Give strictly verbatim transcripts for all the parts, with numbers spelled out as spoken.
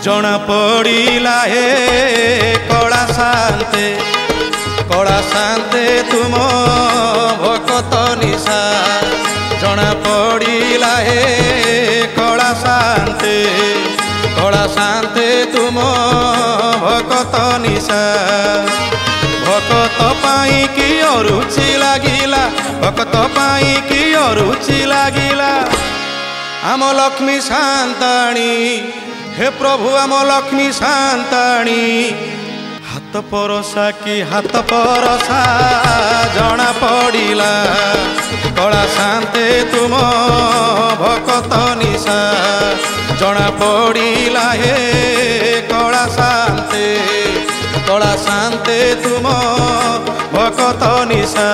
जना पड़िला हे कला शांते कला शांते तुम भकत निशा जना पड़िला हे कला शांते कला शांते तुम भकत निशा भकत पाई कि अरुचि लागिला भकत पाई कि अरुचि लागिला आम लक्ष्मी शांताणी हे प्रभु आम लक्ष्मी शांताणी हाथ परसा कि हाथ परसा जना पड़िला कला शांते तुम भकत निशा जना पड़िला हे कला शांते कला शांते तुम भकत निशा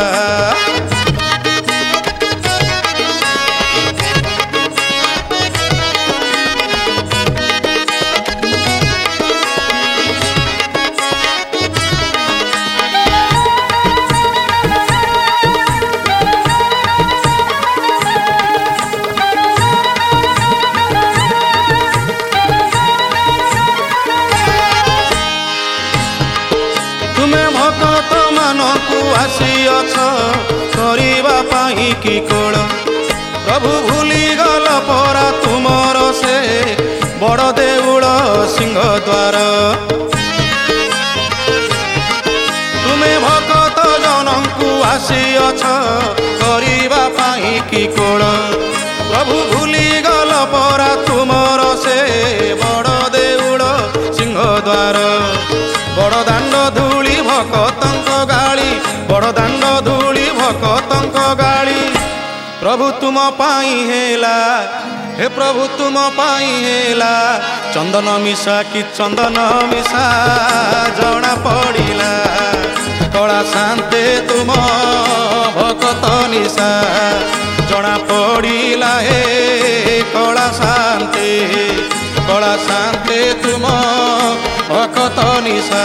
भकत मानकु आसीअछ करिबा पाई कि कोल प्रभु भूली गल परा तुमर से बड़ देउल सिंह द्वार तुमे भकत जनकु आसीअछ करिबा पाई कि कोल प्रभु भूली गल परा तुमर से बड़ देउल सिंह द्वार बड़ दांड धूली भकतंक गाली बड़ दांड धूली भकतंक गाली प्रभु तुम पाई हेला हे प्रभु तुम पाई हेला चंदन मिशा कि चंदन मिशा जना पड़िला कला शांते तुम भकत निशा जना पड़िला हे कला शांते कला शांते तुम भकत निशा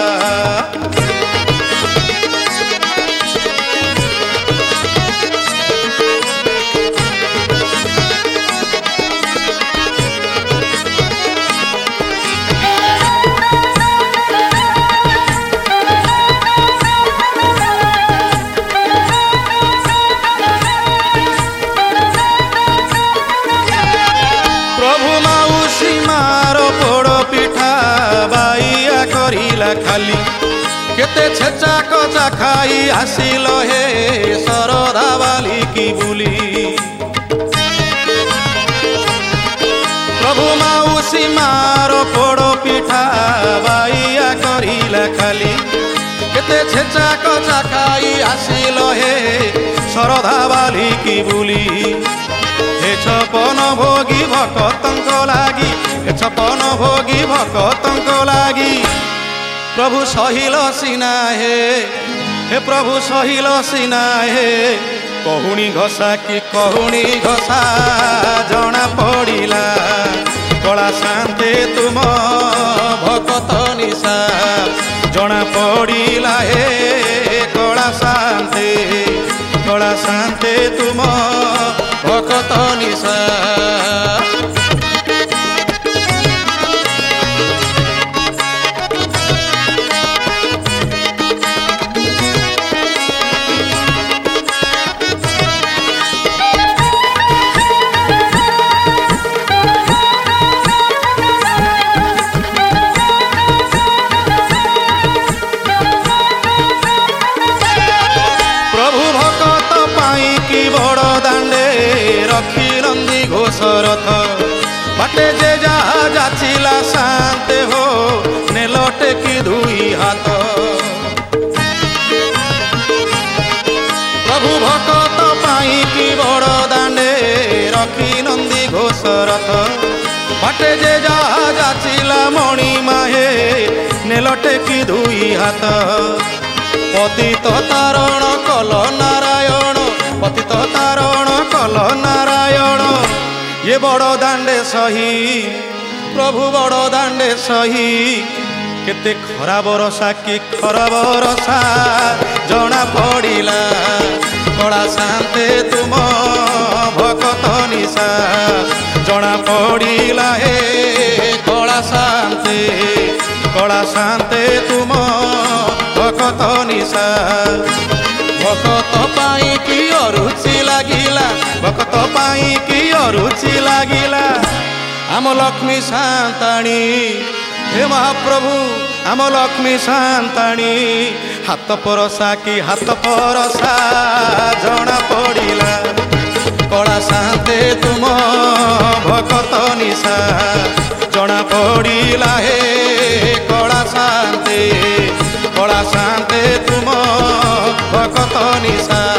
खाली केते छेचा कचा खाई आसिल हे सरधा बाली की बुली प्रभु माउसी मार पोड़ पिठा बाइया करिला खाली केते छेचा कचा खाई आसिल हे सरधा बाली की बुली हे छपन भोगी भकतंक लागी हे छपन भोगी भकतंक लागी प्रभु सहिल सीना हे हे प्रभु सहिल सीना हे कहूनी घसा कि कहूनी घसा जना पड़िला कला शांते तुम भकत निशा जना पड़िला हे कला शांते कला शांते तुम भकत निशा घोषरथ बाटे जे जहा जाचिला शांत हो ने लौटे की दुई हाथ प्रभु भकत पाई कि बड़ दांडे रखी नंदी घोषरथ बाटे जे जहा जाचिला मणि माहे ने लौटे की दुई हाथ पतित तारण कल नारायण पतित तारण कल नारायण ये बड़ दांडे सही प्रभु बड़ दांडे सही केते खरा बरसा कि खरा बरसा जना पड़िला कला शांते तुम भकत निशा जना पड़िला हे कला कला शांते कला शांते तुम भकत निशा भकत पाई कि अरुचि लागिला भकत पाई कि अरुचि लागिला आम लक्ष्मी शांताणी हे महाप्रभु आम लक्ष्मी शांताणी हाथ परसा कि हाथ परसा जना पड़िला कला शांते तुम भकत निशा जना पड़िला हे कला शांते कला शांते तुम भकत निशा।